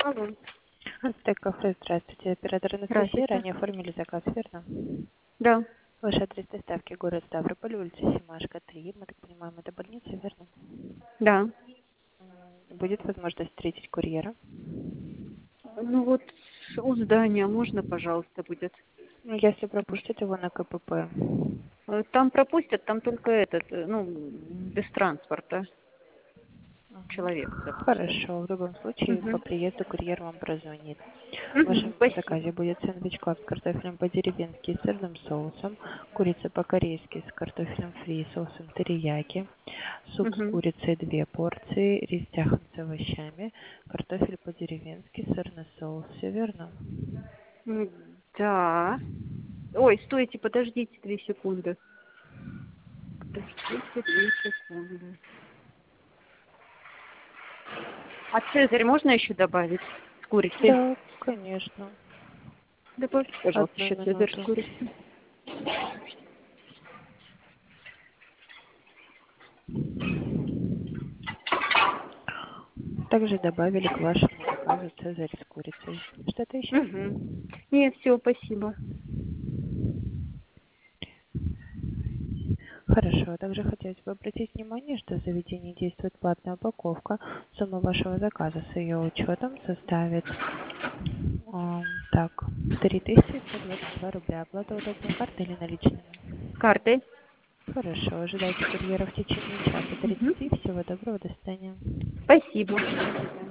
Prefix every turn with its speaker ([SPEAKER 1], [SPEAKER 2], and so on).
[SPEAKER 1] Алло,
[SPEAKER 2] Так, кафе, здравствуйте. Оператор Анастасия.
[SPEAKER 1] здравствуйте.
[SPEAKER 2] Ранее оформили заказ, верно?
[SPEAKER 1] Да,
[SPEAKER 2] Ваш адрес доставки город Ставрополь, улица Семашко, 3. Мы так понимаем, это больница, верно?
[SPEAKER 1] да.
[SPEAKER 2] Будет возможность встретить курьера.
[SPEAKER 1] Ну вот у здания можно, пожалуйста, будет?
[SPEAKER 2] Ну, если пропустят его на КПП.
[SPEAKER 1] Там пропустят, там только без транспорта
[SPEAKER 2] Мгм.
[SPEAKER 1] человек, допустим.
[SPEAKER 2] Хорошо, в любом случае по
[SPEAKER 1] Угу.
[SPEAKER 2] приезду курьер вам прозвонит. В
[SPEAKER 1] Угу,
[SPEAKER 2] вашем заказе
[SPEAKER 1] спасибо.
[SPEAKER 2] будет сэндвич-клаб с картофелем по-деревенски и сырным соусом, курица по-корейски с картофелем фри и соусом терияки, суп с
[SPEAKER 1] Угу.
[SPEAKER 2] курицей 2 порции, рис тяхан с овощами, картофель по-деревенски, сырный соус. Все верно?
[SPEAKER 1] Да. Ой, стойте, подождите 2 секунды. Подождите 2 секунды. А цезарь можно еще добавить с курицей?
[SPEAKER 2] Да, конечно.
[SPEAKER 1] Добавьте, пожалуйста,
[SPEAKER 2] Одну
[SPEAKER 1] еще цезарь с
[SPEAKER 2] минуту.
[SPEAKER 1] курицей.
[SPEAKER 2] Также добавили к вашему заказу цезарь с курицей. Что-то еще?
[SPEAKER 1] Угу. Нет, все, спасибо.
[SPEAKER 2] Хорошо. Также хотелось бы обратить внимание, что в заведении действует платная упаковка. Сумма вашего заказа с ее учетом составит так, 3122 рубля. Оплата удобной картой или наличными?
[SPEAKER 1] Картой.
[SPEAKER 2] Хорошо. Ожидайте курьера в течение часа
[SPEAKER 1] Угу.
[SPEAKER 2] 30. Всего доброго. До свидания.
[SPEAKER 1] Спасибо.